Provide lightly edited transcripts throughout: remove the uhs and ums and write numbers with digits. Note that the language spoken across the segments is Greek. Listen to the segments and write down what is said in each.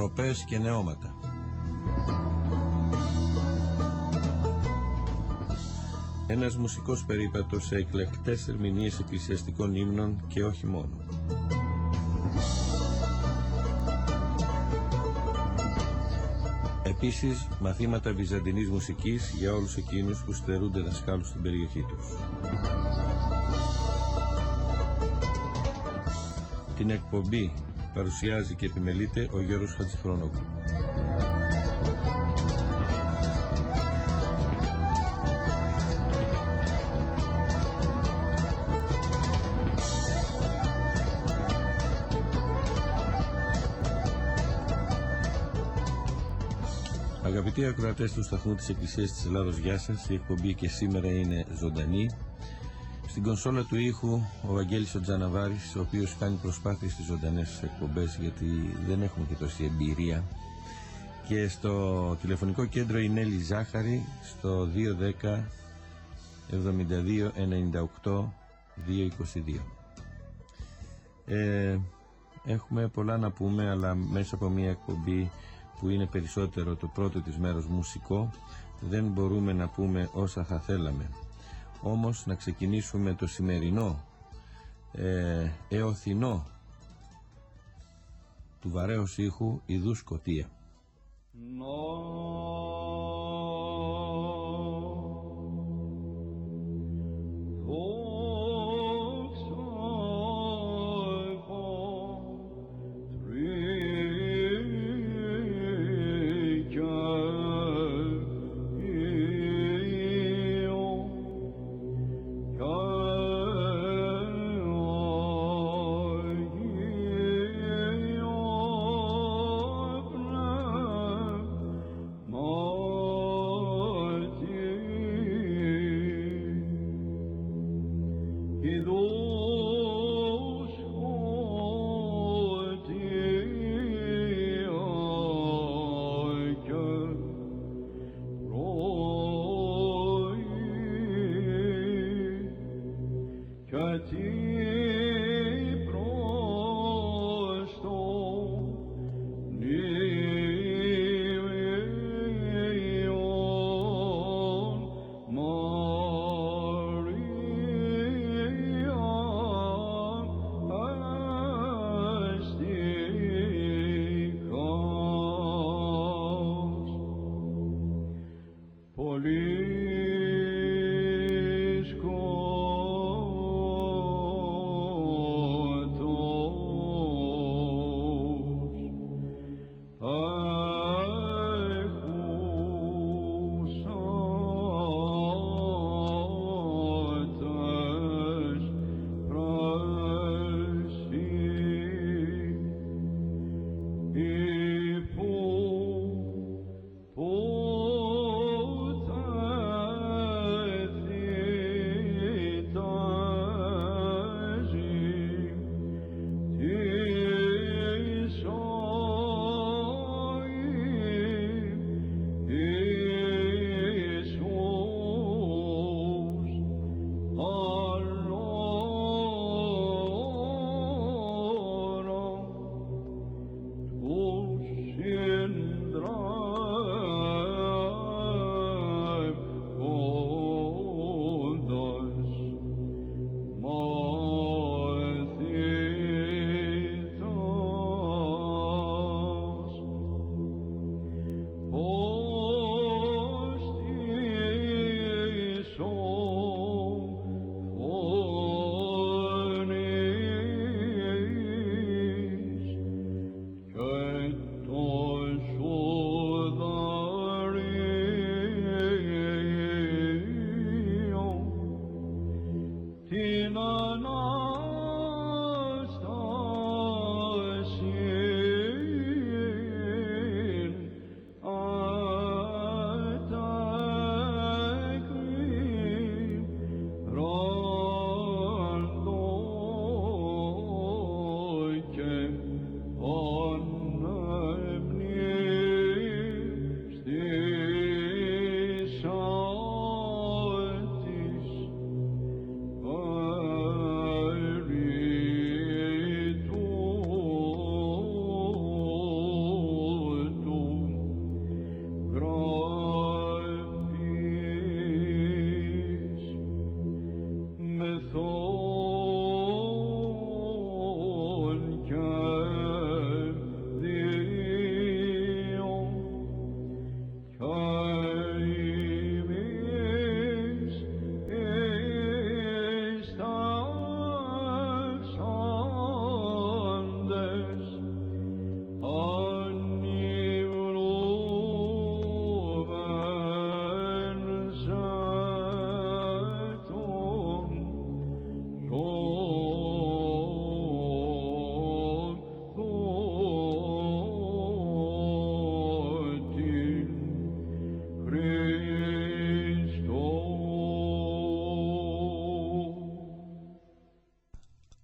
Προπές και νεώματα. Ένας μουσικός περίπατος σε εκλεκτές ερμηνείες εκκλησιαστικών ύμνων και όχι μόνο. Επίσης, μαθήματα βυζαντινής μουσικής για όλους εκείνους που στερούνται δασκάλους στην περιοχή τους. Την εκπομπή παρουσιάζει και επιμελείται ο Γιώργος Χατζηχρονόπουλος. Αγαπητοί ακροατές του σταθμού της Εκκλησίας της Ελλάδος, γεια σας. Η εκπομπή και σήμερα είναι ζωντανή. Στην κονσόλα του ήχου ο Βαγγέλης ο Τζαναβάρης, ο οποίος κάνει προσπάθειες στις ζωντανές εκπομπές, γιατί δεν έχουμε και τόση εμπειρία. Και στο τηλεφωνικό κέντρο η Νέλη Ζάχαρη στο 210 72 98 222. Έχουμε πολλά να πούμε, αλλά μέσα από μια εκπομπή που είναι περισσότερο το πρώτο της μέρος μουσικό, δεν μπορούμε να πούμε όσα θα θέλαμε. Όμως να ξεκινήσουμε το σημερινό εωθινό του βαρέως ήχου Ιδού Σκωτία.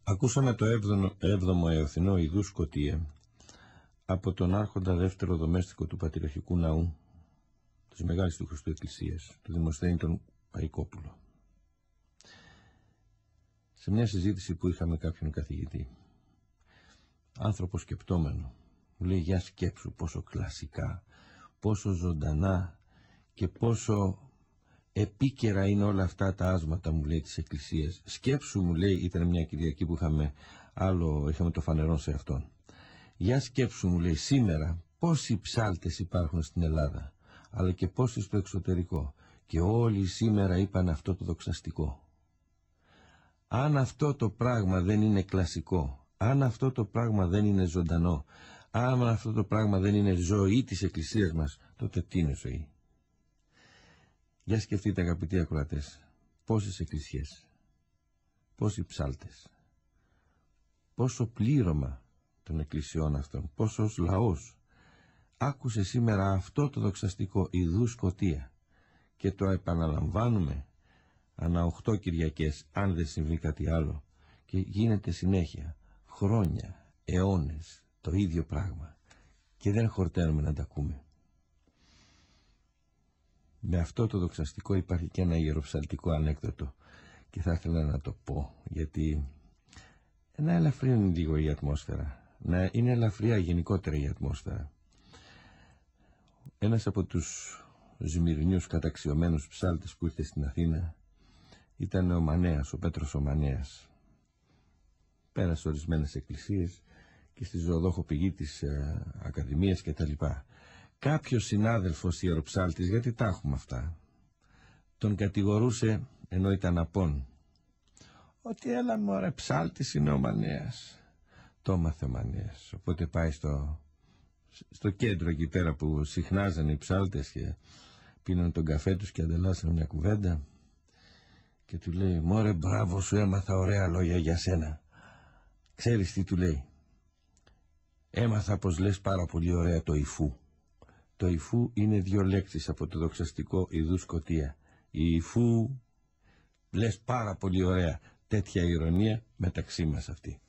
Ακούσαμε το 7ο Εωθινό Ιδού Σκοτία από τον άρχοντα δεύτερο δομέστικο του Πατριαρχικού Ναού της Μεγάλης του Χριστού Εκκλησίας, του Δημοσθένη τον Παϊκόπουλο. Σε μια συζήτηση που είχαμε κάποιον καθηγητή, άνθρωπο σκεπτόμενο, μου λέει: για σκέψου πόσο κλασικά, πόσο ζωντανά και πόσο επίκαιρα είναι όλα αυτά τα άσματα, μου λέει, της Εκκλησίας. Σκέψου, μου λέει, ήταν μια Κυριακή που είχαμε το φανερό σε αυτόν. Για σκέψου, μου λέει, σήμερα πόσοι ψάλτες υπάρχουν στην Ελλάδα, αλλά και πόσοι στο εξωτερικό, και όλοι σήμερα είπαν αυτό το δοξαστικό. Αν αυτό το πράγμα δεν είναι κλασικό, αν αυτό το πράγμα δεν είναι ζωντανό, αν αυτό το πράγμα δεν είναι ζωή της Εκκλησίας μας, τότε τι είναι ζωή? Για σκεφτείτε, αγαπητοί ακροατές, πόσες εκκλησίες, πόσοι ψάλτες, πόσο πλήρωμα των εκκλησιών αυτών, πόσος λαός άκουσε σήμερα αυτό το δοξαστικό Ιδού Σκοτία, και το επαναλαμβάνουμε ανά 8 Κυριακές, αν δεν συμβεί κάτι άλλο, και γίνεται συνέχεια, χρόνια, αιώνες, το ίδιο πράγμα, και δεν χορταίνουμε να τα ακούμε. Με αυτό το δοξαστικό υπάρχει και ένα ιεροψαλτικό ανέκδοτο, και θα ήθελα να το πω, γιατί να ελαφρύνει λίγο η ατμόσφαιρα, να είναι ελαφριά γενικότερα η ατμόσφαιρα. Ένας από τους Σμυρνιούς καταξιωμένους ψάλτες που ήρθε στην Αθήνα ήταν ο Μανέας, ο Πέτρος ο Μανέας. Πέρασε ορισμένες εκκλησίες και στη ζωοδόχο πηγή της Ακαδημίας κτλ. Κάποιος συνάδελφος ιεροψάλτης, γιατί τα έχουμε αυτά, τον κατηγορούσε, ενώ ήταν απόν, ότι έλα μωρέ, ψάλτης είναι ο Μανέας. Το έμαθε ο Μανέας, οπότε πάει στο κέντρο εκεί πέρα που συχνάζανε οι ψάλτες και πίναν τον καφέ τους και ανταλλάσσανε μια κουβέντα, και του λέει: μωρέ, μπράβο σου, έμαθα ωραία λόγια για σένα. Ξέρεις τι του λέει? Έμαθα πως λες πάρα πολύ ωραία το υφού. Το υφού είναι 2 λέξεις από το δοξαστικό Ιδού Σκοτία. Η υφού, λες πάρα πολύ ωραία. Τέτοια ηρωνία μεταξύ μας αυτή.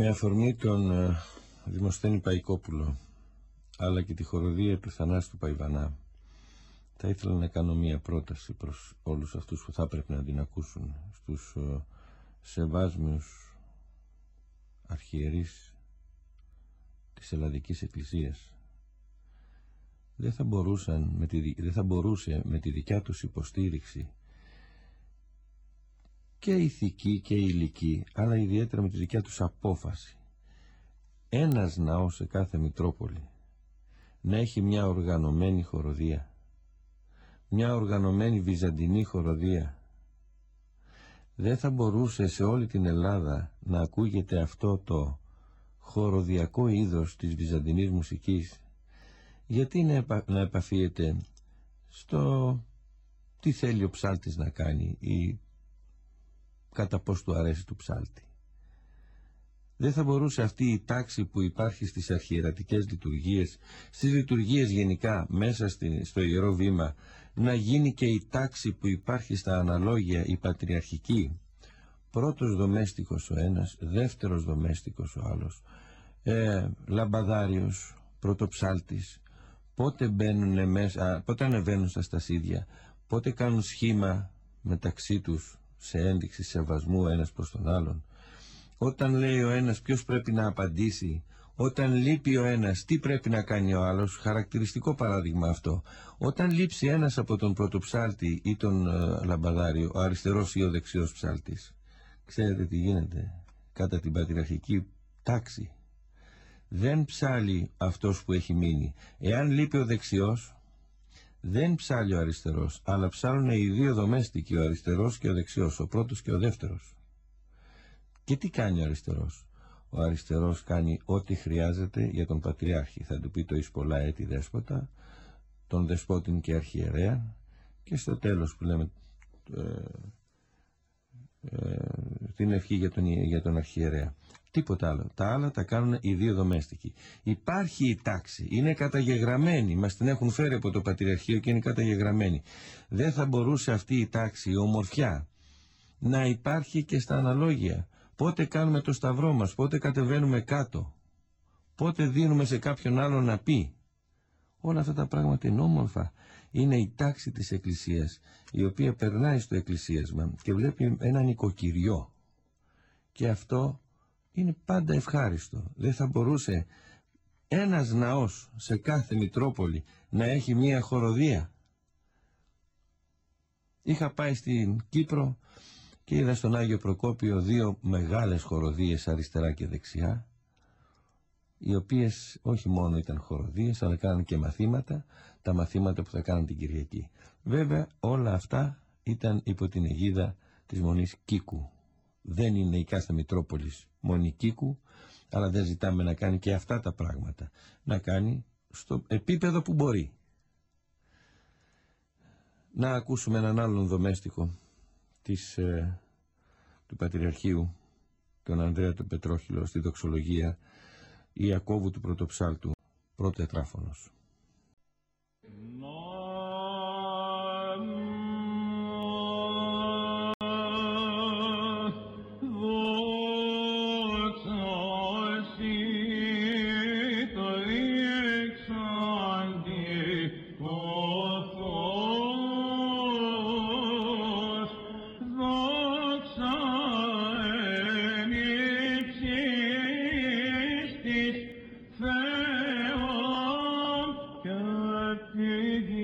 Με αφορμή τον Δημοσθένη Παϊκόπουλο αλλά και τη χοροδία του Θανάση Παϊβανά, θα ήθελα να κάνω μία πρόταση προς όλους αυτούς που θα έπρεπε να την ακούσουν, στους σεβάσμιους αρχιερείς της Ελλαδικής Εκκλησίας. Δεν θα μπορούσε με τη δικιά τους υποστήριξη και ηθική και υλική, αλλά ιδιαίτερα με τη δικιά τους απόφαση, ένας ναός σε κάθε Μητρόπολη να έχει μια οργανωμένη χοροδία, μια οργανωμένη βυζαντινή χοροδία. Δεν θα μπορούσε σε όλη την Ελλάδα να ακούγεται αυτό το χοροδιακό είδος της βυζαντινής μουσικής? Γιατί να επαφίεται στο τι θέλει ο ψάλτης να κάνει ή κατά πώς του αρέσει του ψάλτη? Δεν θα μπορούσε αυτή η τάξη που υπάρχει στις αρχιερατικές λειτουργίες, στις λειτουργίες γενικά μέσα στο Ιερό Βήμα, να γίνει και η τάξη που υπάρχει στα αναλόγια, η πατριαρχική? Πρώτος δομέστικος ο ένας, δεύτερος δομέστικος ο άλλος, λαμπαδάριος, πρωτοψάλτης, πότε μπαίνουν μέσα, πότε ανεβαίνουν στα στασίδια, πότε κάνουν σχήμα μεταξύ τους σε ένδειξη σεβασμού ένας προς τον άλλον, όταν λέει ο ένας ποιος πρέπει να απαντήσει, όταν λείπει ο ένας τι πρέπει να κάνει ο άλλος. Χαρακτηριστικό παράδειγμα αυτό. Όταν λείψει ένας από τον πρωτοψάλτη ή τον λαμπαδάριο, ο αριστερός ή ο δεξιός ψάλτης, ξέρετε τι γίνεται? Κατά την πατριαρχική τάξη δεν ψάλει αυτός που έχει μείνει. Εάν λείπει ο δεξιός, δεν ψάλει ο αριστερός, αλλά ψάλουν οι δύο δομέστικοι, ο αριστερός και ο δεξιός, ο πρώτος και ο δεύτερος. Και τι κάνει ο αριστερός? Ο αριστερός κάνει ό,τι χρειάζεται για τον Πατριάρχη. Θα του πει το εις πολλά έτη δέσποτα, τον δεσπότην και αρχιερέα, και στο τέλος που λέμε την ευχή για τον αρχιερέα. Τίποτα άλλο. Τα άλλα τα κάνουν οι δύο δομέστικοι. Υπάρχει η τάξη, είναι καταγεγραμμένη, μας την έχουν φέρει από το Πατριαρχείο και είναι καταγεγραμμένη. Δεν θα μπορούσε αυτή η τάξη, η ομορφιά, να υπάρχει και στα αναλόγια? Πότε κάνουμε το σταυρό μας, πότε κατεβαίνουμε κάτω, πότε δίνουμε σε κάποιον άλλο να πει? Όλα αυτά τα πράγματα είναι όμορφα. Είναι η τάξη της Εκκλησίας, η οποία περνάει στο εκκλησίασμα και βλέπει ένα νοικοκυριό. Και αυτό είναι πάντα ευχάριστο. Δεν θα μπορούσε ένας ναός σε κάθε Μητρόπολη να έχει μία χοροδία? Είχα πάει στην Κύπρο και είδα στον Άγιο Προκόπιο δύο μεγάλες χοροδίες αριστερά και δεξιά, οι οποίες όχι μόνο ήταν χοροδίες, αλλά κάναν και μαθήματα, τα μαθήματα που θα κάναν την Κυριακή. Βέβαια όλα αυτά ήταν υπό την αιγίδα της Μονής Κίκου. Δεν είναι η κάθε Μητρόπολης Μονή Κίκου, αλλά δεν ζητάμε να κάνει και αυτά τα πράγματα. Να κάνει στο επίπεδο που μπορεί. Να ακούσουμε έναν άλλον δομέστικο του Πατριαρχείου, τον Ανδρέα τον Πετρόχυλο, στη δοξολογία Ιακώβου του Πρωτοψάλτου, πρώτο τετράφωνος. Θεόν και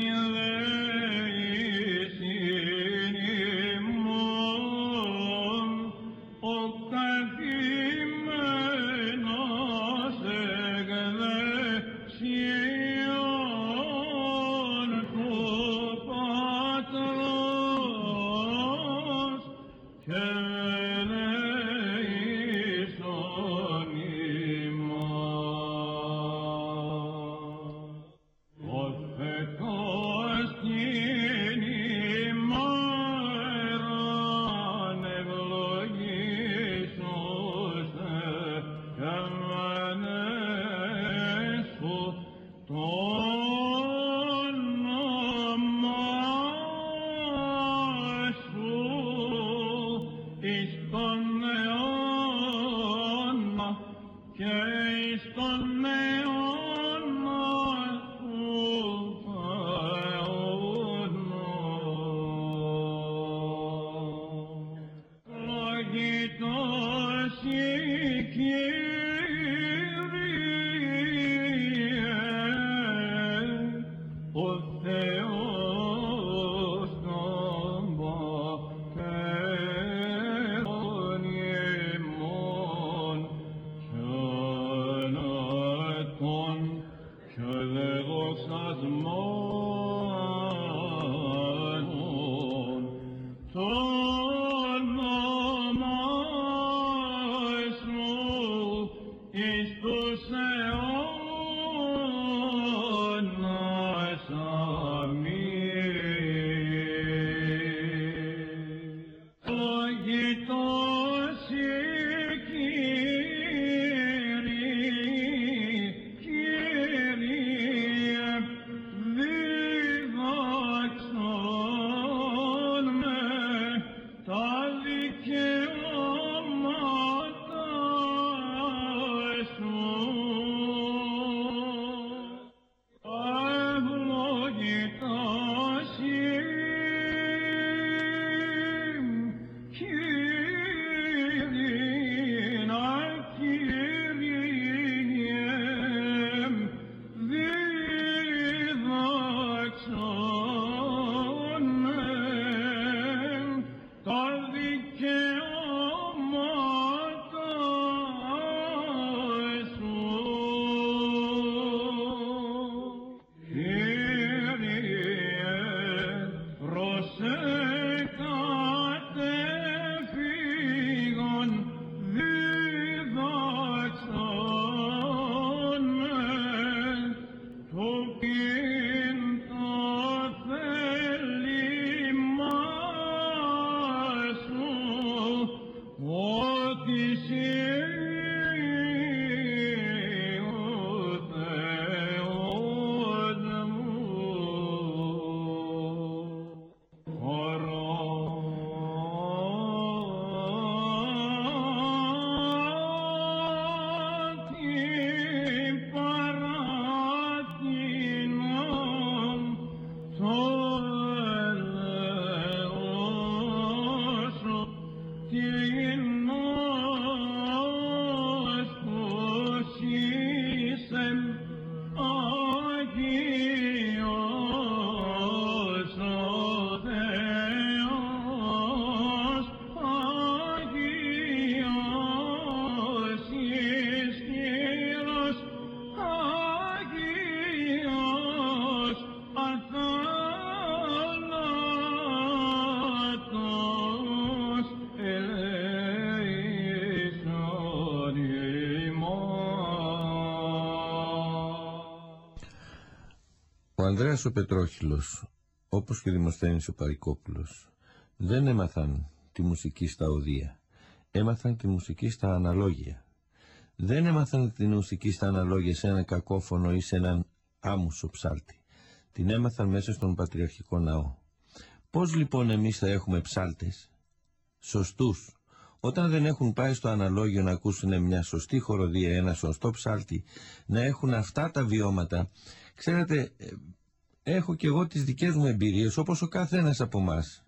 Ο Ανδρέας ο Πετρόχυλος, όπως και ο Δημοσθένης ο Παρικόπουλος, δεν έμαθαν τη μουσική στα οδεία. Έμαθαν τη μουσική στα αναλόγια. Δεν έμαθαν τη μουσική στα αναλόγια σε έναν κακόφωνο ή σε έναν άμουσο ψάλτη. Την έμαθαν μέσα στον πατριαρχικό ναό. Πώς λοιπόν εμείς θα έχουμε ψάλτες σωστούς, όταν δεν έχουν πάει στο αναλόγιο να ακούσουν μια σωστή χοροδία, ένα σωστό ψάλτη, να έχουν αυτά τα βιώματα? Ξέρετε, έχω και εγώ τις δικές μου εμπειρίες, όπως ο καθένας από εμάς.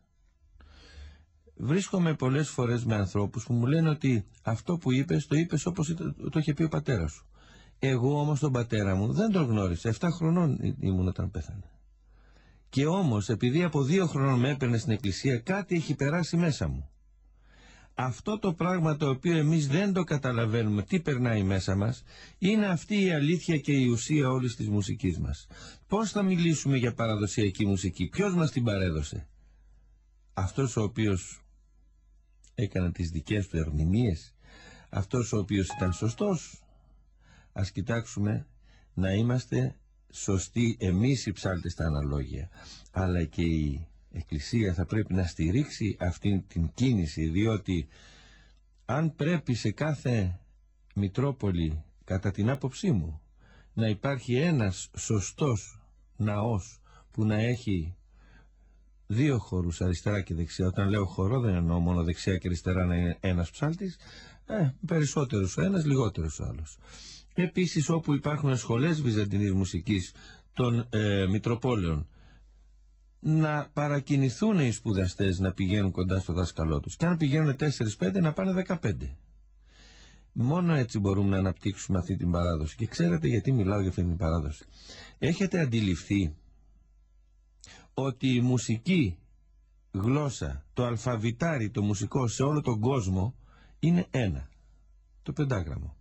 Βρίσκομαι πολλές φορές με ανθρώπους που μου λένε ότι αυτό που είπες, το είπες όπως το είχε πει ο πατέρας σου. Εγώ όμως τον πατέρα μου δεν τον γνώρισα. 7 χρονών ήμουν όταν πέθανε. Και όμως, επειδή από 2 χρόνων με έπαιρνε στην εκκλησία, κάτι έχει περάσει μέσα μου. Αυτό το πράγμα το οποίο εμείς δεν το καταλαβαίνουμε τι περνάει μέσα μας, είναι αυτή η αλήθεια και η ουσία όλης της μουσικής μας. Πώς θα μιλήσουμε για παραδοσιακή μουσική? Ποιος μας την παρέδωσε? Αυτός ο οποίος έκανε τις δικές του ερμηνείες, αυτός ο οποίος ήταν σωστός? Ας κοιτάξουμε να είμαστε σωστοί εμείς οι ψάλτες στα αναλόγια, αλλά και η Εκκλησία θα πρέπει να στηρίξει αυτήν την κίνηση, διότι αν πρέπει σε κάθε Μητρόπολη, κατά την άποψή μου, να υπάρχει ένας σωστός ναός που να έχει 2 χορούς, αριστερά και δεξιά. Όταν λέω χορό δεν εννοώ μόνο δεξιά και αριστερά να είναι ένας ψάλτης, περισσότερος ο ένας, λιγότερος ο άλλος. Επίσης, όπου υπάρχουν σχολές βυζαντινής μουσικής των Μητροπόλεων, να παρακινηθούν οι σπουδαστές να πηγαίνουν κοντά στο δάσκαλό τους. Και αν πηγαίνουν 4-5, να πάνε 15. Μόνο έτσι μπορούμε να αναπτύξουμε αυτή την παράδοση. Και ξέρετε γιατί μιλάω για αυτή την παράδοση? Έχετε αντιληφθεί ότι η μουσική γλώσσα, το αλφαβητάρι, το μουσικό σε όλο τον κόσμο είναι ένα, το πεντάγραμμο.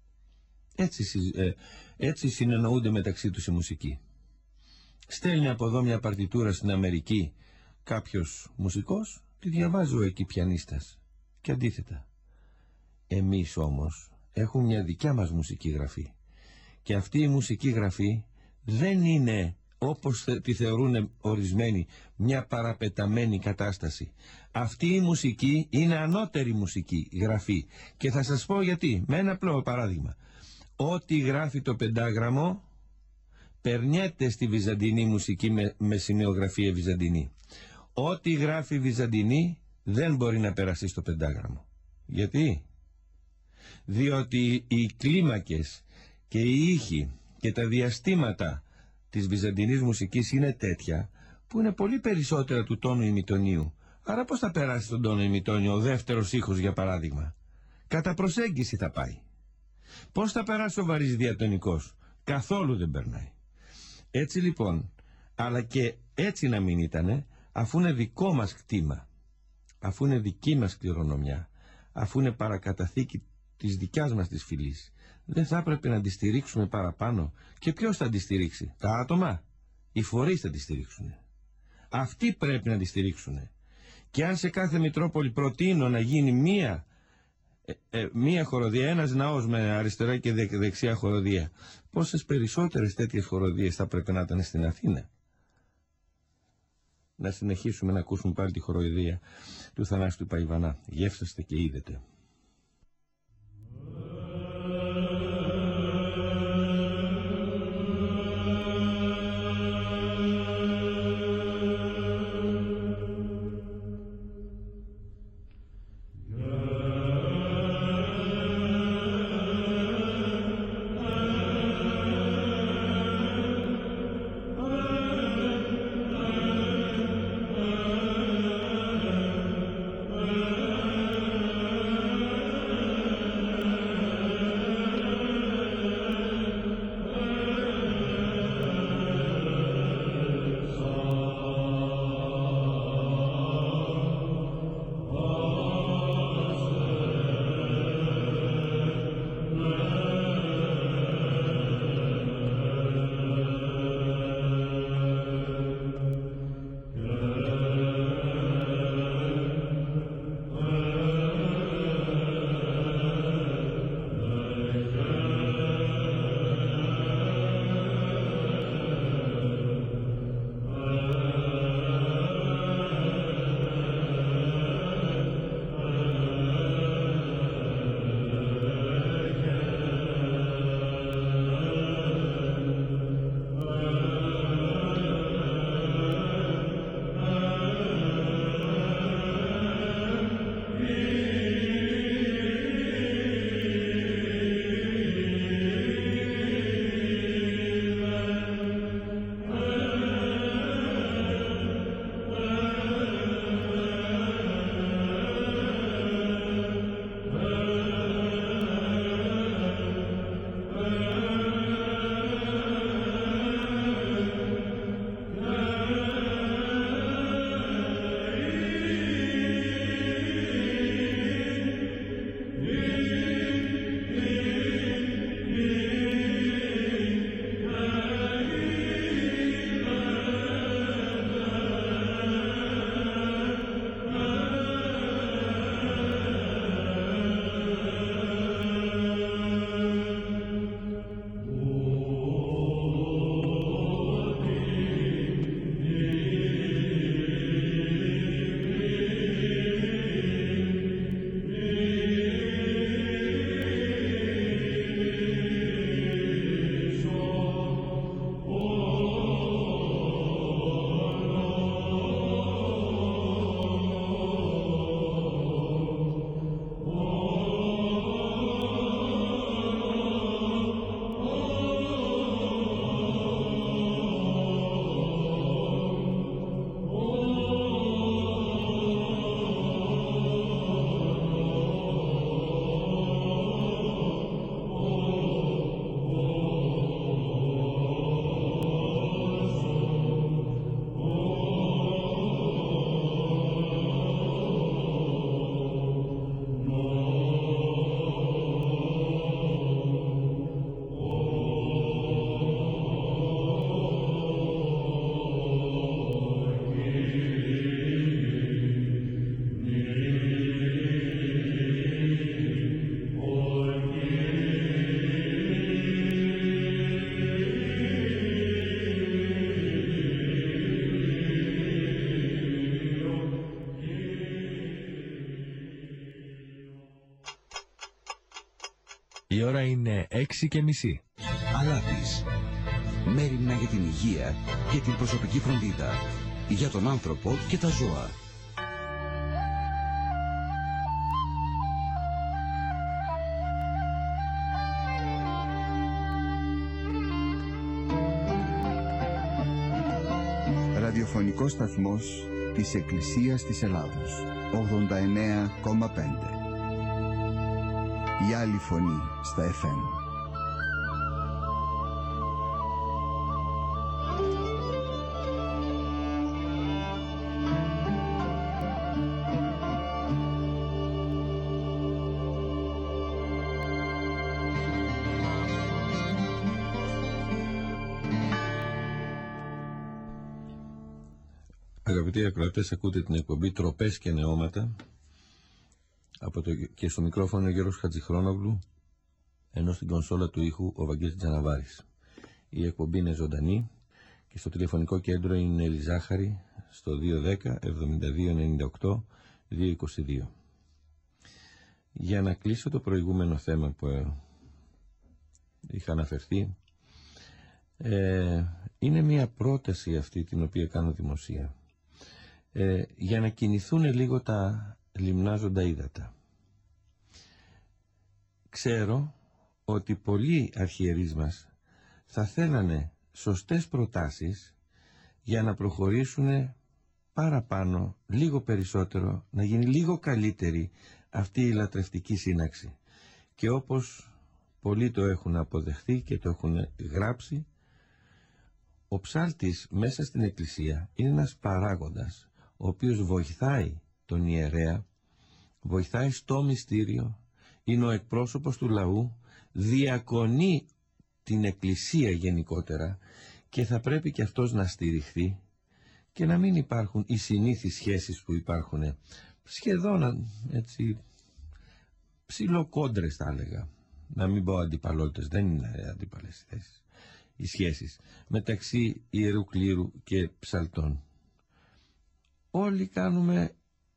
Έτσι συνεννοούνται μεταξύ τους οι μουσικοί. Στέλνει από εδώ μια παρτιτούρα στην Αμερική κάποιος μουσικός, τη διαβάζει ο εκεί πιανίστας και αντίθετα. Εμείς όμως έχουμε μια δικιά μας μουσική γραφή και αυτή η μουσική γραφή δεν είναι, όπως τη θεωρούν ορισμένοι, μια παραπεταμένη κατάσταση. Αυτή η μουσική είναι ανώτερη μουσική γραφή και θα σας πω γιατί, με ένα απλό παράδειγμα. Ό,τι γράφει το πεντάγραμμο περνιέται στη βυζαντινή μουσική με σημειογραφία βυζαντινή. Ό,τι γράφει βυζαντινή δεν μπορεί να περάσει στο πεντάγραμμο. Γιατί? Διότι οι κλίμακες και οι ήχοι και τα διαστήματα της βυζαντινής μουσικής είναι τέτοια που είναι πολύ περισσότερα του τόνου ημιτονίου. Άρα πώς θα περάσει τον τόνο ημιτόνιο ο δεύτερος ήχος, για παράδειγμα? Κατά προσέγγιση θα πάει. Πώς θα περάσει ο βαρύς διατονικός? Καθόλου δεν περνάει. Έτσι λοιπόν, αλλά και έτσι να μην ήτανε, αφού είναι δικό μας κτήμα, αφού είναι δική μας κληρονομιά, αφού είναι παρακαταθήκη της δικιάς μας της φυλής, δεν θα έπρεπε να τη στηρίξουμε παραπάνω? Και ποιος θα τη στηρίξει? Τα άτομα? Οι φορείς θα τη στηρίξουν. Αυτοί πρέπει να τη στηρίξουν. Και αν σε κάθε Μητρόπολη προτείνω να γίνει μία χοροδία, ένας ναός με αριστερά και δεξιά χοροδία, πόσες περισσότερες τέτοιες χοροδίες θα πρέπει να ήταν στην Αθήνα? Να συνεχίσουμε να ακούσουμε πάλι τη χοροδία του Θανάση του Παϊβανά. Γεύσαστε και είδετε. Η ώρα είναι 6:30. Αλάπης. Μέριμνα για την υγεία και την προσωπική φροντίδα. Για τον άνθρωπο και τα ζώα. Ραδιοφωνικός σταθμός της Εκκλησίας της Ελλάδος. 89,5. Η άλλη φωνή στα FM. Αγαπητοί ακροατές, ακούτε την εκπομπή «Τροπές και Νεώματα» και στο μικρόφωνο ο Γιώργος Χατζηχρόνογλου, ενώ στην κονσόλα του ήχου ο Βαγγέλης Τζαναβάρης. Η εκπομπή είναι ζωντανή και στο τηλεφωνικό κέντρο είναι η Ζάχαρη στο 210-7298-222. Για να κλείσω το προηγούμενο θέμα που είχα αναφερθεί, είναι μια πρόταση αυτή την οποία κάνω δημοσία, για να κινηθούν λίγο τα λιμνάζοντα ύδατα. Ξέρω ότι πολλοί αρχιερείς μας θα θέλανε σωστές προτάσεις για να προχωρήσουν παραπάνω, λίγο περισσότερο, να γίνει λίγο καλύτερη αυτή η λατρευτική σύναξη. Και όπως πολλοί το έχουν αποδεχθεί και το έχουν γράψει, ο ψάλτης μέσα στην Εκκλησία είναι ένας παράγοντας ο οποίος βοηθάει τον ιερέα, βοηθάει στο μυστήριο, είναι ο εκπρόσωπος του λαού, διακονεί την Εκκλησία γενικότερα και θα πρέπει και αυτός να στηριχθεί και να μην υπάρχουν οι συνήθεις σχέσεις που υπάρχουν, σχεδόν έτσι ψιλοκόντρες θα έλεγα, να μην πω αντιπαλότητες, δεν είναι αντίπαλες θέσεις, οι σχέσεις μεταξύ ιερού κλήρου και ψαλτών. Όλοι κάνουμε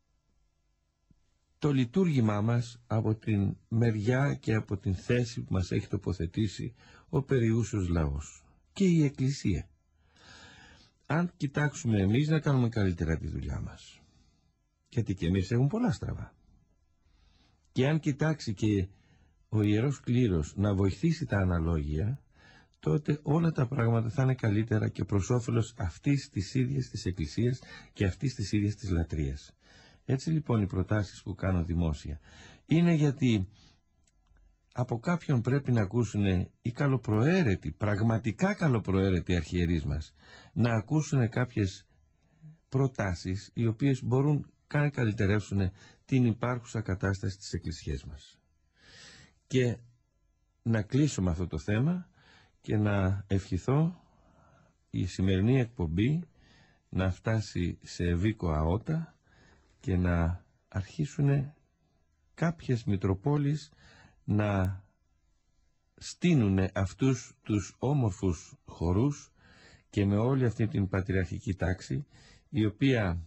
το λειτουργήμά μας από την μεριά και από την θέση που μας έχει τοποθετήσει ο περιούσιος λαός και η Εκκλησία. Αν κοιτάξουμε εμείς να κάνουμε καλύτερα τη δουλειά μας, γιατί και εμείς έχουμε πολλά στραβά, και αν κοιτάξει και ο Ιερός Κλήρος να βοηθήσει τα αναλόγια, τότε όλα τα πράγματα θα είναι καλύτερα και προς όφελος αυτής της ίδιας της Εκκλησίας και αυτής της ίδιας της λατρείας. Έτσι λοιπόν οι προτάσεις που κάνω δημόσια είναι γιατί από κάποιον πρέπει να ακούσουν οι καλοπροαίρετοι, πραγματικά καλοπροαίρετοι αρχιερείς μας, να ακούσουν κάποιες προτάσεις οι οποίες μπορούν να καλυτερεύσουν την υπάρχουσα κατάσταση της Εκκλησίας μας. Και να κλείσω με αυτό το θέμα και να ευχηθώ η σημερινή εκπομπή να φτάσει σε ευήκο αότα και να αρχίσουν κάποιες Μητροπόλεις να στείνουν αυτούς τους όμορφους χορούς και με όλη αυτή την πατριαρχική τάξη, η οποία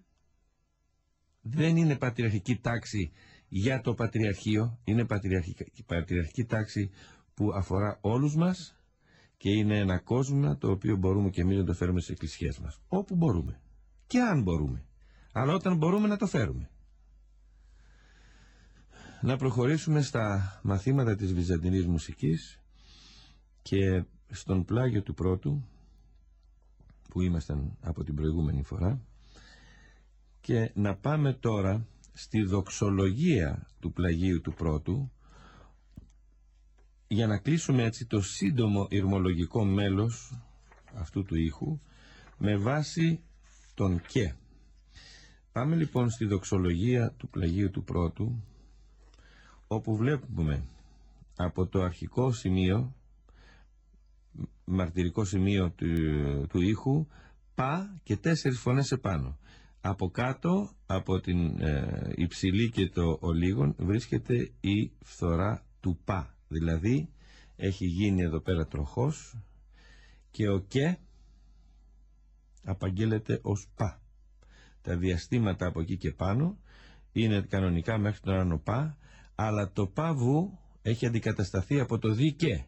δεν είναι πατριαρχική τάξη για το Πατριαρχείο, είναι πατριαρχική τάξη που αφορά όλους μας και είναι ένα κόσμο το οποίο μπορούμε και εμείς να το φέρουμε στις εκκλησίες μας, όπου μπορούμε και αν μπορούμε, αλλά όταν μπορούμε να το φέρουμε. Να προχωρήσουμε στα μαθήματα της βυζαντινής μουσικής και στον πλάγιο του πρώτου που ήμασταν από την προηγούμενη φορά, και να πάμε τώρα στη δοξολογία του πλαγίου του πρώτου, για να κλείσουμε έτσι το σύντομο ηρμολογικό μέλος αυτού του ήχου με βάση τον «και». Πάμε λοιπόν στη δοξολογία του πλαγίου του πρώτου, όπου βλέπουμε από το αρχικό σημείο, μαρτυρικό σημείο του ήχου, πα και 4 φωνές επάνω. Από κάτω, από την υψηλή και το ολίγον, βρίσκεται η φθορά του πα. Δηλαδή έχει γίνει εδώ πέρα τροχός και ο «και» απαγγέλλεται ως πα. Τα διαστήματα από εκεί και πάνω είναι κανονικά μέχρι τον άνω πα, αλλά το πα βου έχει αντικατασταθεί από το δι και.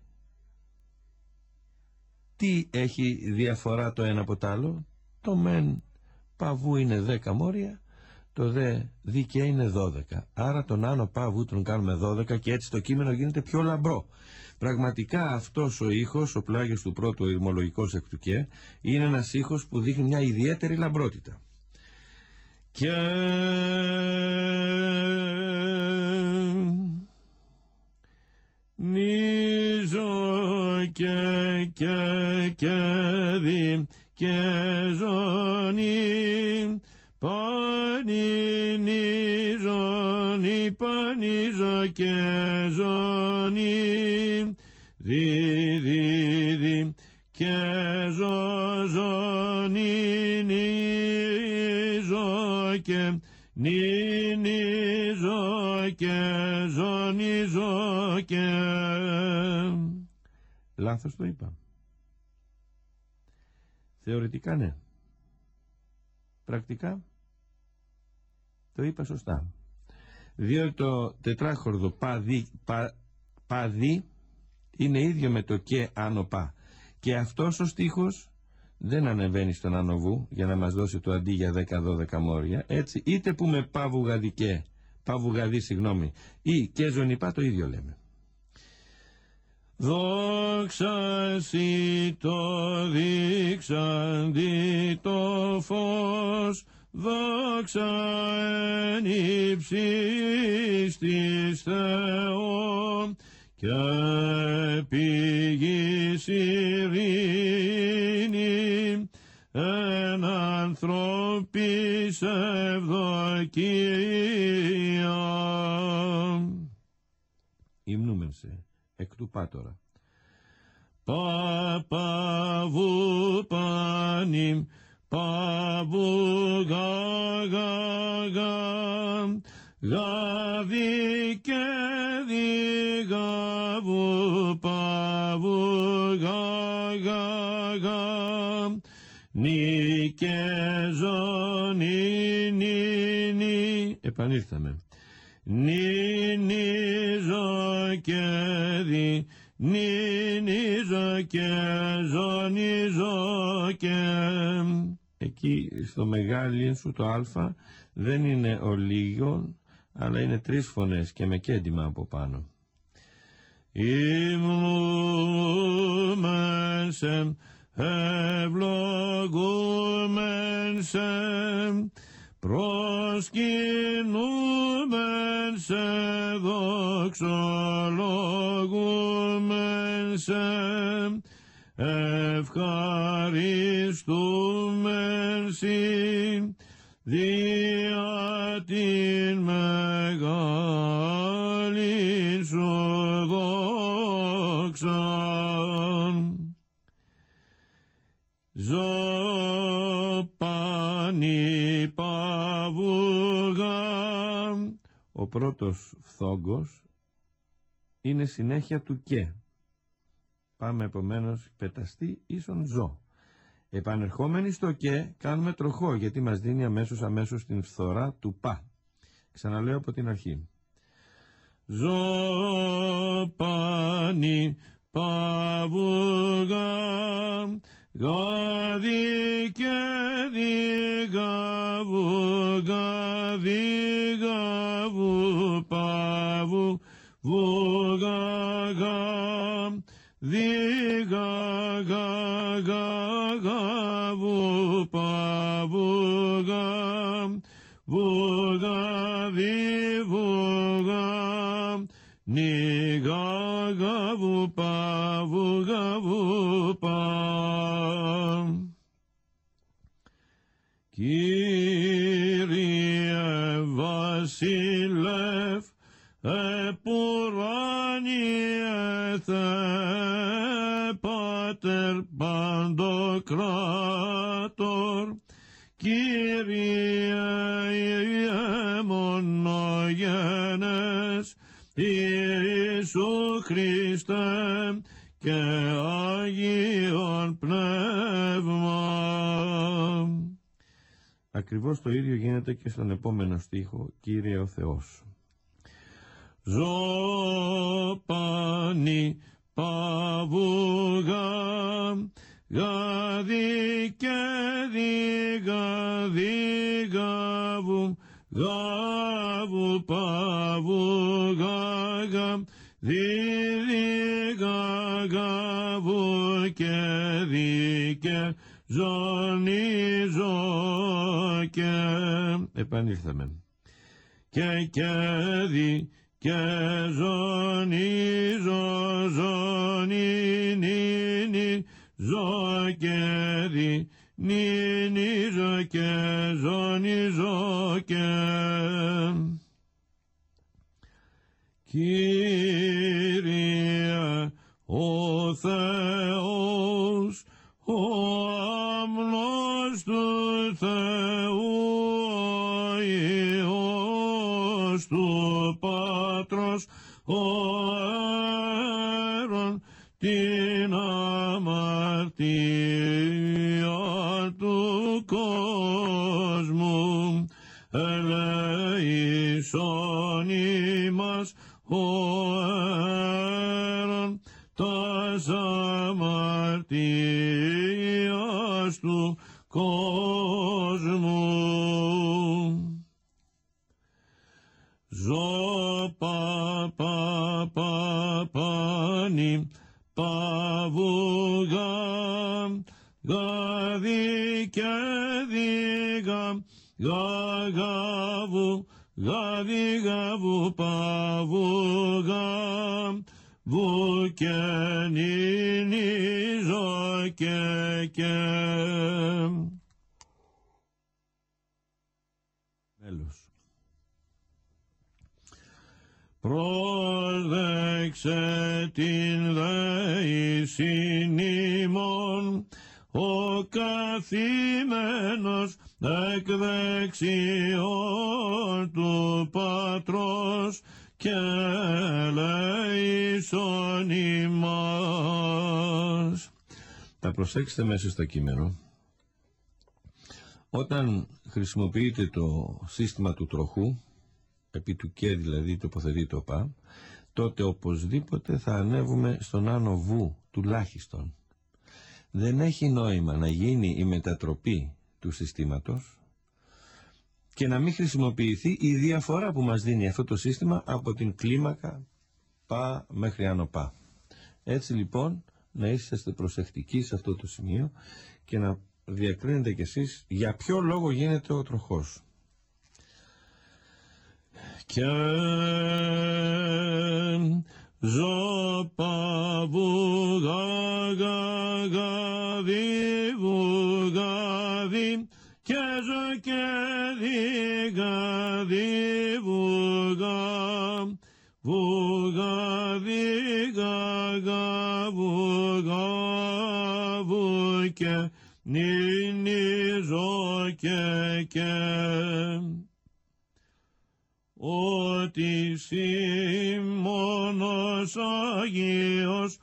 Τι έχει διαφορά το ένα από το άλλο? Το μεν παβού είναι 10 μόρια, το δε δι και είναι 12. Άρα τον άνω παβού τον κάνουμε 12 και έτσι το κείμενο γίνεται πιο λαμπρό. Πραγματικά αυτός ο ήχος, ο πλάγιος του πρώτου ηρμολογικός εκ του και, είναι ένας ήχος που δείχνει μια ιδιαίτερη λαμπρότητα. Και νίζο και δι και ζωνή πανινίζονι πανίζο και ζωνή δι και ζωνή νίζο και νίζο και ζωνίζο και. Λάθος το είπα? Θεωρητικά ναι. Πρακτικά το είπα σωστά. Διότι το τετράχορδο παδί είναι ίδιο με το και άνω πα. Και αυτός ο στίχος δεν ανεβαίνει στον άνω βου για να μας δώσει το αντί για 10-12 μόρια. Έτσι είτε πούμε παβουγαδί συγγνώμη, ή και ζωνιπά το ίδιο λέμε. Δόξα σοι το δείξαντι το φως, δόξα εν ύψης της Θεό, και πηγής ειρήνη, εν ανθρώπης ευδοκία. Υμνούμεν σε εκ του πάτορα. Παπαβου πανιμ παβου γαγαγα γαβι και διγαβου παβου γαγαγα νι και ζωνι νι. Επανήλθαμε. Νι νιζω και δι νι νιζω και ζωνιζω και. Εκεί στο μεγάλη σου το α δεν είναι ο λίγον, αλλά είναι 3 φωνές και με κέντημα από πάνω. Υμνούμεν σε, ευλογούμεν σε, προσκυνούμεν σε, δοξολογούμεν σε, ευχαριστούμεν συ, δια την μεγάλη σου δόξαν. Ζωπάνι παβουγά. Ο πρώτος φθόγκος είναι συνέχεια του και. Πάμε επομένως πεταστή ίσον ζω. Επανερχόμενοι στο και κάνουμε τροχό, γιατί μας δίνει αμέσως την φθορά του πα. Ξαναλέω από την αρχή. Ζωπάνι παβουγά, γαδι και διγαβου, γαδιγαβου παβου, βουγαγα, διγαγαγαβου παβουγα, βουγαβιβουγα, νιγαγαβου παβουγαβου πα. Κύριε Βασίλευ, επουράνιε Θεέ, Πάτερ Παντοκράτορ, Κύριε μονογένες, Ιησού Χριστέ και Άγιον Πνεύμα. Ακριβώς το ίδιο γίνεται και στον επόμενο στίχο, Κύριε ο Θεός. ζωπάνι παβουγά, γαδί και δι γαβου, γαβου παβουγά, δι γαβου και δι και ζωνίζω και επανήλθαμε και δι και ζωνίζω ζωνίνι ζω και δι νινίζω και ζωνίζω και Κύριε ο Θεός, ο άμνος του Θεού, ο Υιός του Πατρός, ο αέρον την αμαρτία του κόσμου, ελέησον ημάς ο αέρον τας αμαρτίας του κόσμου. Ζω παπάνι παβουγά, γαδί και δίγα γαβου, γαδί γαβου παβουγά, βου και νινίζω και μέλος. Πρόσδεξε την δεήσιν ημών, ο καθημένος εκ δεξιών του Πατρός και ελέησον ημάς. Θα προσέξετε μέσα στο κείμενο, όταν χρησιμοποιείτε το σύστημα του τροχού, επί του και δηλαδή τοποθετεί το πα, τότε οπωσδήποτε θα ανέβουμε στον άνω βου τουλάχιστον. Δεν έχει νόημα να γίνει η μετατροπή του συστήματος και να μην χρησιμοποιηθεί η διαφορά που μας δίνει αυτό το σύστημα από την κλίμακα πα μέχρι άνω πα. Έτσι λοιπόν να είσαστε προσεκτικοί σε αυτό το σημείο και να διακρίνετε κι εσείς για ποιο λόγο γίνεται ο τροχός. Και ζω παβουγά, γαδί βουγάδι, και ζω και δι γαδί βουγά, βουγάδι γαβου και νινίζω και ότι Σίμωνος Άγιος,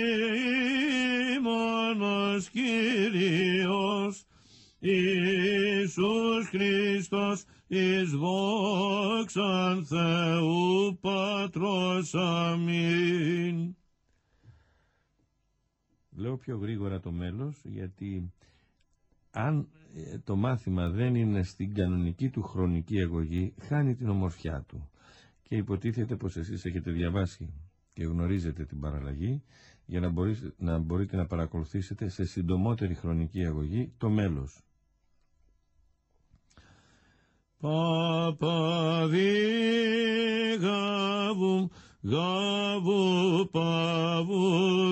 Σίμωνος Κύριος, Ιησούς Χριστός, εις δόξαν Θεού Πατρός. Αμήν. Λέω πιο γρήγορα το μέλος, γιατί αν το μάθημα δεν είναι στην κανονική του χρονική εγωγή, χάνει την ομορφιά του. Και υποτίθεται πως εσείς έχετε διαβάσει και γνωρίζετε την παραλλαγή για να μπορείτε να παρακολουθήσετε σε συντομότερη χρονική εγωγή το μέλος. Παπαδί γαβου, γαβου παβου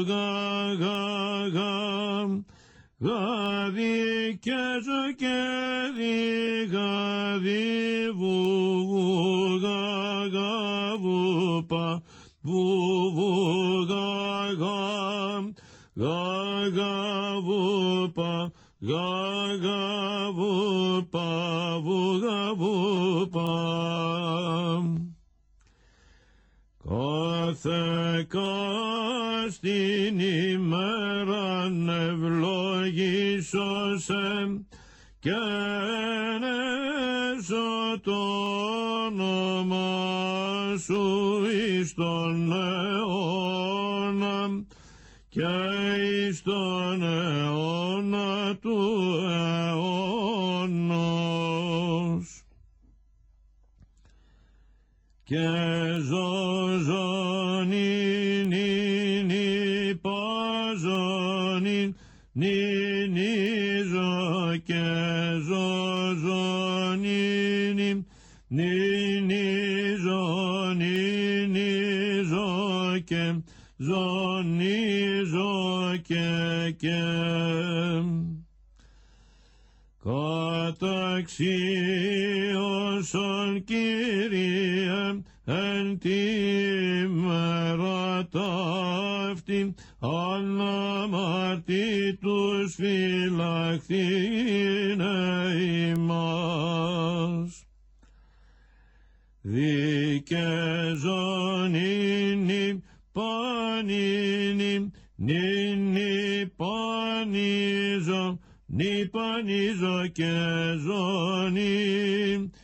γαδί και ζω και δι γαδί βου γαβου πα βου γαβου πα γαβου πα βου πα. Κάθε κάστην ημέραν ευλογήσωσε και ενέσω το όνομα σου εις τον αιώνα και εις τον αιώνα του αιώνος. Και ζωζωνήν νυν παζωνήν νυν και ζωζωνήν νυν και ζωνίζω και καταξίωσον Κύριε εν τη μέρα ταύτη αναμαρτήτους φυλαχθήνε ημάς. Δικαιζονίνη πανίνη νίνη πανίζω νι πανίζω και ζωνή.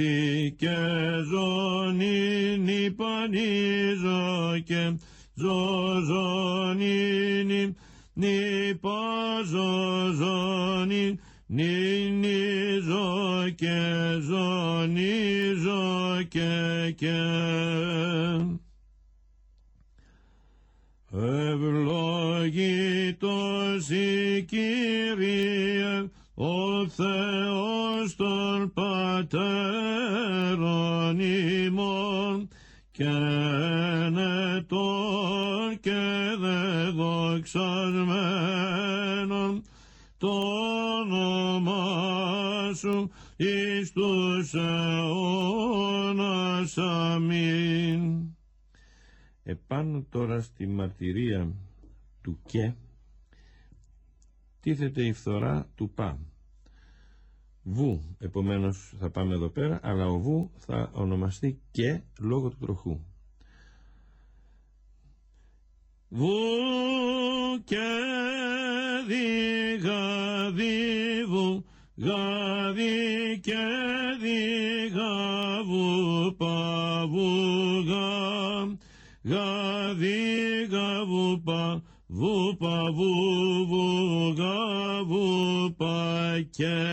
Δικαιζονίνη πανίζω και ζωζονίνη νι παζωζονή νινίζω και ζωνίζω και ευλογητός η Κύριε ο Θεός των πατέρων ημών και ενετών και δεδοξασμένων το όνομά σου εις τους αιώνας. Αμήν. Επάνω τώρα στη μαρτυρία του και τίθεται η φθορά του πα. Βου, επομένως θα πάμε εδώ πέρα, αλλά ο βου θα ονομαστεί και λόγω του τροχού. Βου και δι γαδίβου γαδί και δι γαβου παβου γαδί γαβου παβου παβου γαβου πακέ.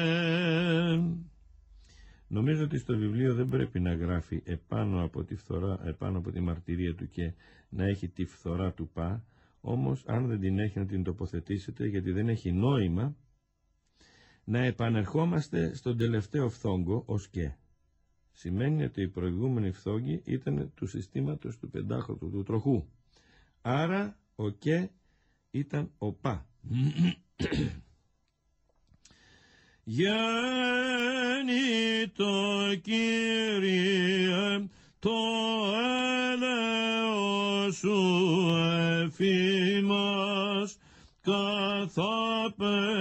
Νομίζω ότι στο βιβλίο δεν πρέπει να γράφει επάνω από τη φθορά, επάνω από τη μαρτυρία του και να έχει τη φθορά του πα, όμως αν δεν την έχει να την τοποθετήσετε, γιατί δεν έχει νόημα να επανερχόμαστε στον τελευταίο φθόγκο ως και. Σημαίνει ότι η προηγούμενη φθόγκη ήταν του συστήματος του πεντάχρονου του τροχού. Άρα ο και ήταν ο πα. Γέννητο Κύριε το έλεος σου εφήμας καθά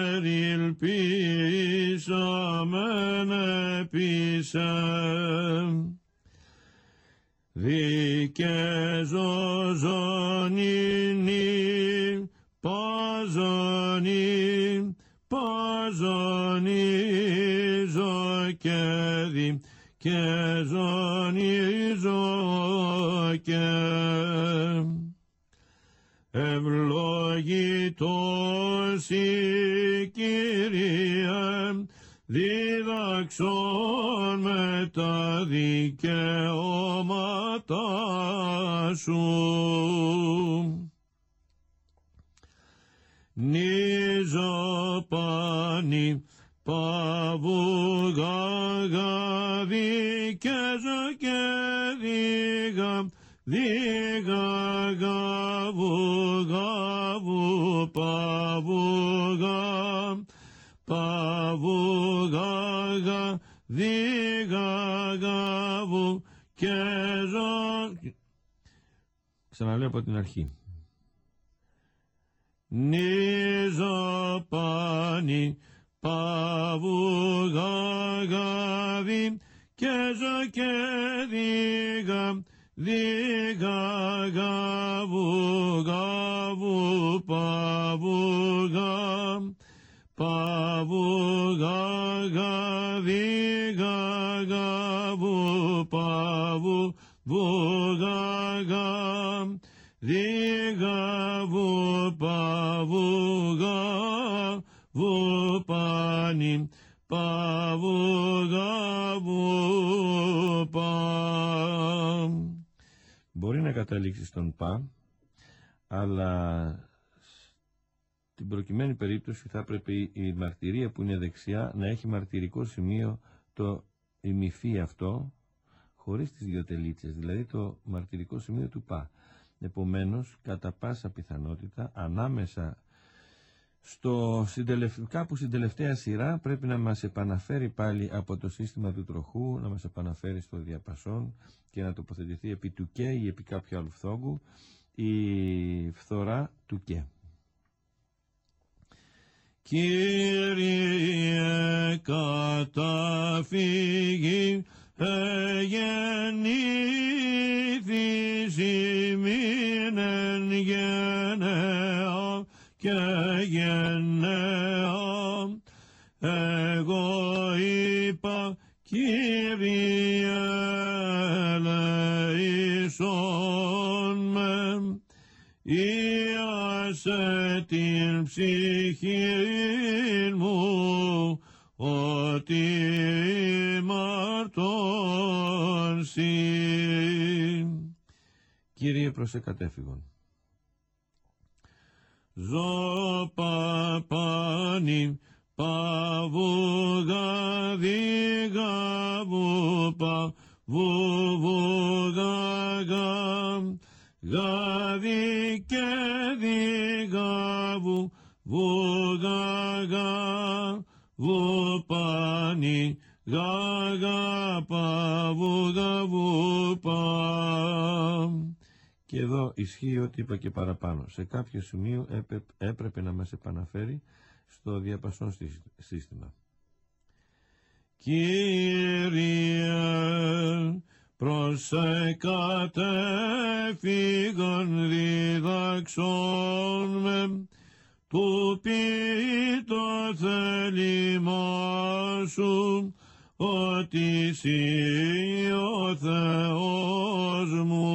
περιλπίσαμεν επίσε. Δικαιζονίνη παζονή παζονίζω και ζωνίζω και ευλογητός η Κύριε διδαξών με τα δικαιώματα σου. Νίζο πάνι παβου γαγαβί και ζω και δίγα γαβου γαβου παβου γαγα δίγα γαβου και ζω. Ξαναλέω από την αρχή. Νίζο πάνι παβου γαγαβί και ζω και δίγα γαβου παβου γαγα δίγα γαβου παβου βουγαγα, δίγα βουπα, βουγα, βουπάνι, παβουγα, βουπα. Μπορεί να καταλήξει στον πα, αλλά στην προκειμένη περίπτωση θα πρέπει η μαρτυρία που είναι δεξιά να έχει μαρτυρικό σημείο το ημιφύ αυτό, χωρίς τις δύο τελίτσες, δηλαδή το μαρτυρικό σημείο του πα. Επομένως, κατά πάσα πιθανότητα, ανάμεσα κάπου στην τελευταία σειρά πρέπει να μας επαναφέρει πάλι από το σύστημα του τροχού, να μας επαναφέρει στο διαπασόν και να τοποθετηθεί επί του και ή επί κάποιου άλλου φθόγκου η φθορά του και. Κύριε καταφύγει γεννήθης ημίν εν γενναία και γενναία. Εγώ είπα, Κύριε ελεησόν με, Ιάσε την ψυχή μου, ότι μαρτών σοι. Κύριε προσε κατέφυγον. Ζω παπάνι, παβουγα, δίγα βουπα, βουγαγα, γαδί και δίγα βουγαγα, βουπάνι, γαγα, παβουγα, βουπα. Και εδώ ισχύει ό,τι είπα και παραπάνω. Σε κάποιο σημείο έπρεπε να μας επαναφέρει στο διαπασόν σύστημα. Κύριε, προσε κατέφυγον διδαξόν με, του πει το θέλημά σου, ότι εσύ ο Θεός μου.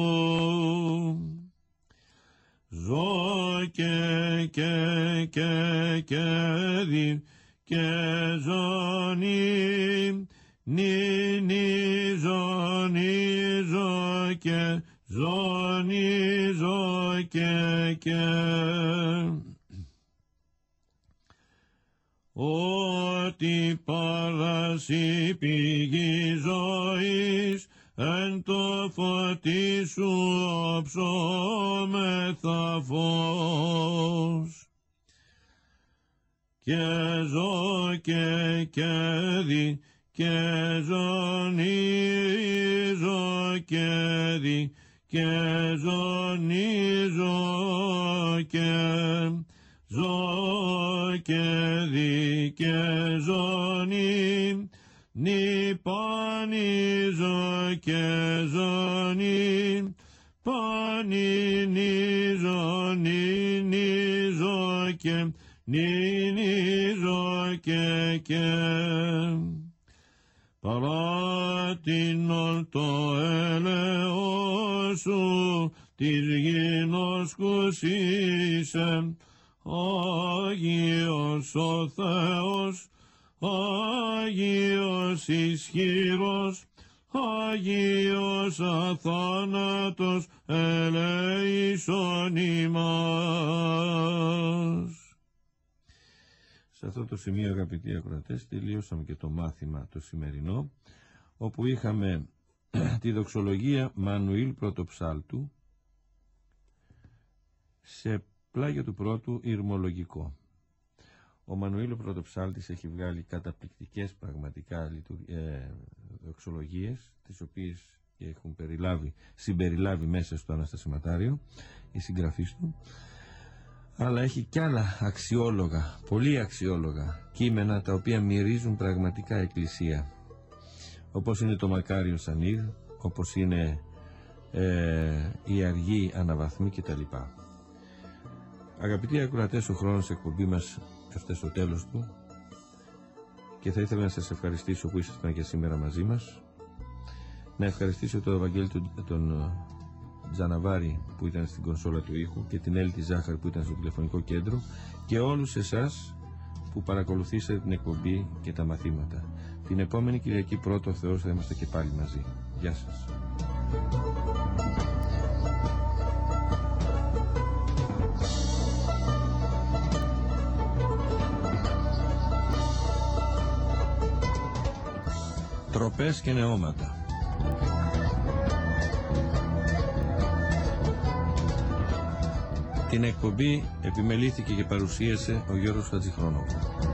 Ζω και δι και ζωνή, ζω και ζω και ότι παρασύ πηγή ζωής, εν το φωτί σου όψομεθα φως. Και ζω και δι και ζωνίζω και δι και ζωνίζω και ζω και δι και ζωνί, νυπανίζω και ζωνί, πανινίζω, νινίζω και νινίζω και παράτηνον το έλεος σου της γινώσκους είσαι, Άγιος ο Θεός, Άγιος ισχυρός, Άγιος αθάνατος, ελέησον ημάς. Σε αυτό το σημείο, αγαπητοί ακροατές, τελείωσαμε και το μάθημα το σημερινό, όπου είχαμε τη δοξολογία Μανουήλ Πρωτοψάλτου σε πλάγιο του πρώτου ηρμολογικό. Ο Μανουήλ ο Πρωτοψάλτης έχει βγάλει καταπληκτικές πραγματικά δοξολογίες, τις οποίες έχουν συμπεριλάβει μέσα στο Αναστασιματάριο οι συγγραφείς του, αλλά έχει κι άλλα αξιόλογα, πολύ αξιόλογα κείμενα, τα οποία μυρίζουν πραγματικά εκκλησία, όπως είναι το Μακάριο Σανίδ, όπως είναι η Αργή Αναβαθμή κτλ. Αγαπητοί ακροατές, ο χρόνος εκπομπή μας έφτασε στο τέλος του και θα ήθελα να σας ευχαριστήσω που ήσασταν και σήμερα μαζί μας. Να ευχαριστήσω τον Βαγγέλη τον Τζαναβάρη που ήταν στην κονσόλα του ήχου και την Έλλη τη Ζάχαρη που ήταν στο τηλεφωνικό κέντρο και όλους εσάς που παρακολουθήσατε την εκπομπή και τα μαθήματα. Την επόμενη Κυριακή πρώτο ο Θεός θα είμαστε και πάλι μαζί. Γεια σας. Τροπές και νεώματα. Την εκπομπή επιμελήθηκε και παρουσίασε ο Γιώργος Χατζηχρόνοβου.